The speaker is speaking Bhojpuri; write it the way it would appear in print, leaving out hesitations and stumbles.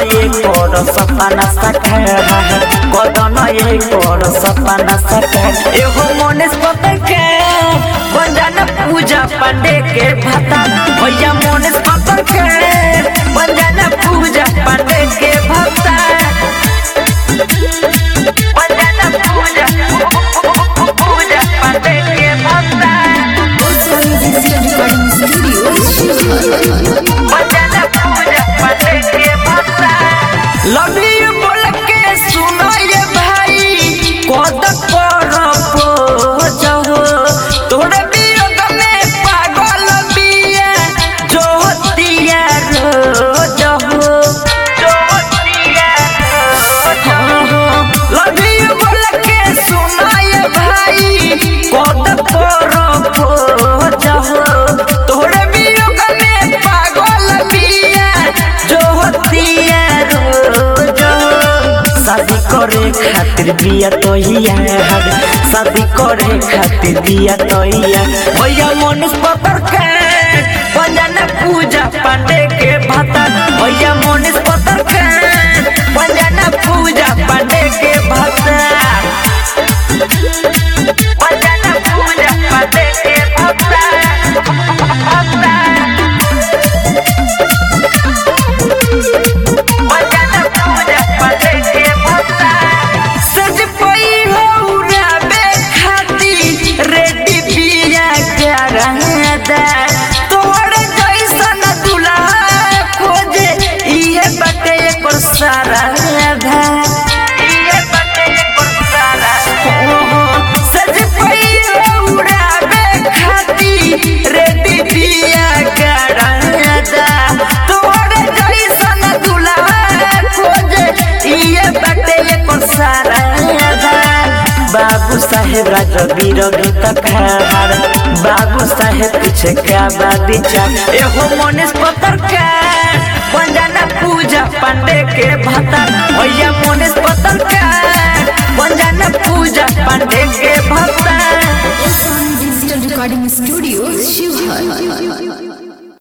ये कर सपना साकार कदन ये कर सपना साकार एहो मनीष पत्रकार बन जाना पूजा पांडे के भाता भैया मनीष पत्रकार बन जाना पूजा पांडे के भाता बन जाना पूजा पांडे के भाता लव यू बोल के सुनो ये भाई कद पर जहो तोरे वियोग में पागल बिया जोतिया रो जहो जोतिया लव यू बोल के सुनो ये भाई कद पर जहो तोरे वियोग में पागल बिया जोतिया शादी करे खातिर बिया तैयार शादी करे खातिर बिया तैयार भैया मनीष पत्रकार बन जाना पूजा पांडे के भाता भैया मनीष पत्रकार बन जाना पूजा पांडे के भाता बन जाना पूजा पांडे के भाता सारा सज उड़ावे खाती रेडी दिया गड़ा तोरे जैसन दुल्हा खोजे ये बटे एक सारा बाबू साहेब राजवीर गीतकार बाबू साहेब पीछे क्या विचार एहो मनीष पत्रकार बन जाना पूजा पांडे के भाता भैया मनीष पत्रकार बन जाना पूजा पांडे के भाता डिजिटल रिकॉर्डिंग स्टूडियो शिवहर।